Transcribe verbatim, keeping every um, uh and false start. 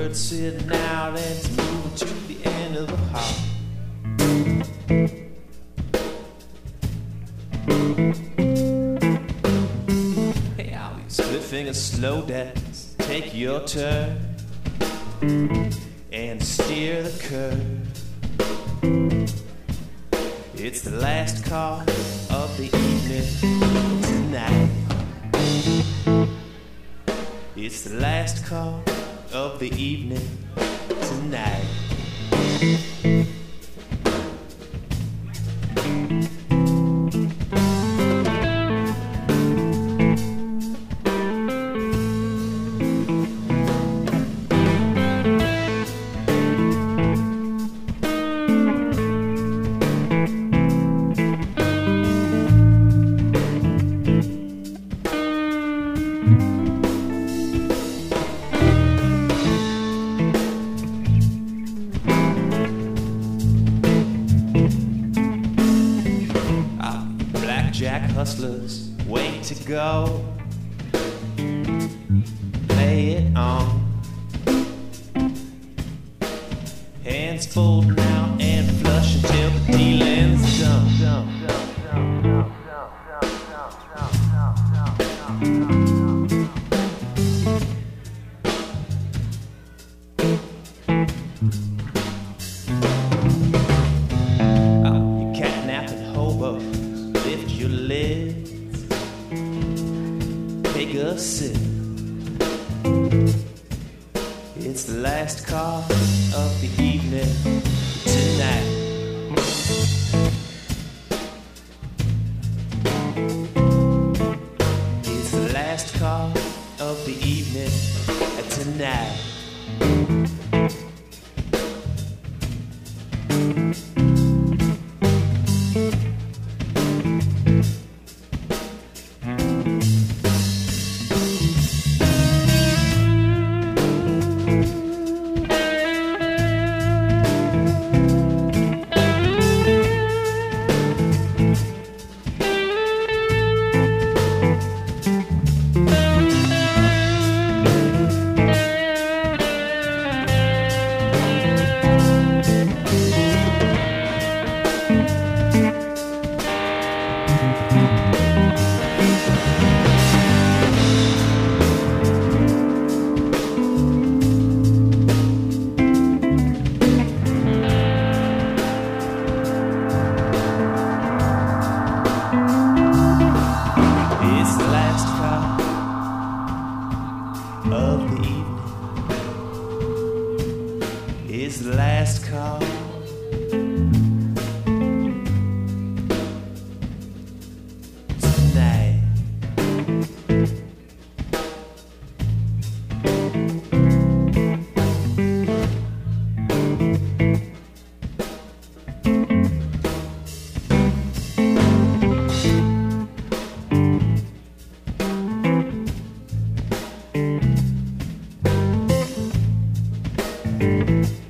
birds sitting out and it's moving to the end of the hall. Hey, I'll use split finger slow dance. Take your turn and steer the curve. It's the last call of the evening tonight. It's the last call of the evening tonight. Jack hustlers wait to go. Lay it on. Hands fold now and flush until the dealing's done. Oh, you catnapping hobos. Lift your lids, take a sip. It's the last call of the evening tonight. It's the last call of the evening tonight. Of the evening is the last call. Tonight. Thank you.